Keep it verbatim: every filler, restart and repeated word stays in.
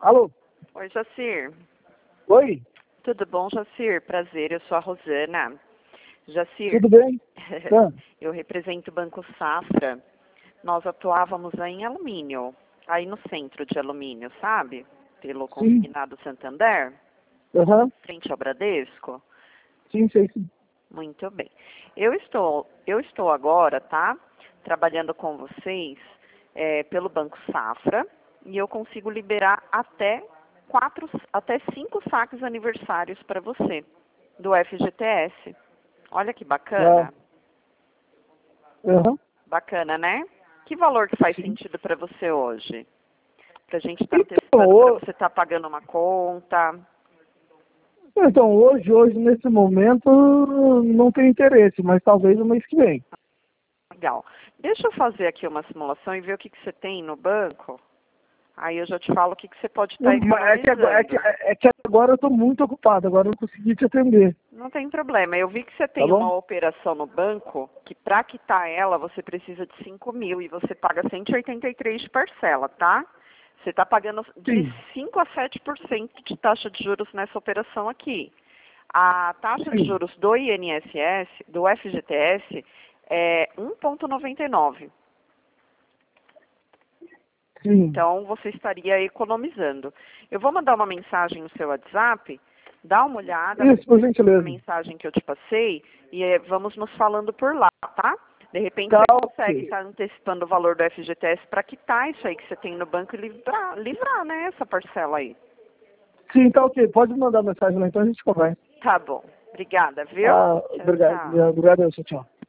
Alô? Oi, Jacir. Oi? Tudo bom, Jacir? Prazer, eu sou a Rosana. Jacir, Tudo bem? Tá. eu represento o Banco Safra. Nós atuávamos aí em alumínio, aí no centro de alumínio, sabe? Pelo Sim. consignado Santander, Aham. frente ao Bradesco. Sim, sei sim. Muito bem. Eu estou, eu estou agora, tá? Trabalhando com vocês é, pelo Banco Safra e eu consigo liberar até quatro, até cinco saques aniversários para você do F G T S. Olha que bacana. Aham. Bacana, né? Que valor que faz Sim. sentido para você hoje? Pra gente estar Então, antecipando para ho- você estar pagando uma conta. então, hoje, hoje, nesse momento, não tem interesse, mas talvez no mês que vem. Legal. Deixa eu fazer aqui uma simulação e ver o que, que você tem no banco. Aí eu já te falo o que, que você pode estar Mas É que, agora- é, que, economizando. é que agora eu estou muito ocupado, agora eu não consegui te atender, Não tem problema. Eu vi que você tá tem bom? uma operação no banco que para quitar ela você precisa de cinco mil e você paga cento e oitenta e três de parcela, tá? Você está pagando de Sim, cinco a sete por cento de taxa de juros nessa operação aqui. A taxa de sim, juros do I N S S, do F G T S, é um vírgula noventa e nove. sim. Então, você estaria economizando. Eu vou mandar uma mensagem no seu WhatsApp, dá uma olhada Isso, por na gentileza. mensagem que eu te passei e eh, vamos nos falando por lá, tá? De repente, Tá, você consegue ok. estar antecipando o valor do F G T S para quitar isso aí que você tem no banco e livrar, livrar, né, essa parcela aí. Sim, tá ok. Pode mandar mensagem lá, então a gente conversa. Tá bom. Obrigada, viu? Ah, Tchau, obrigado. tchau. Obrigado, tchau, tchau.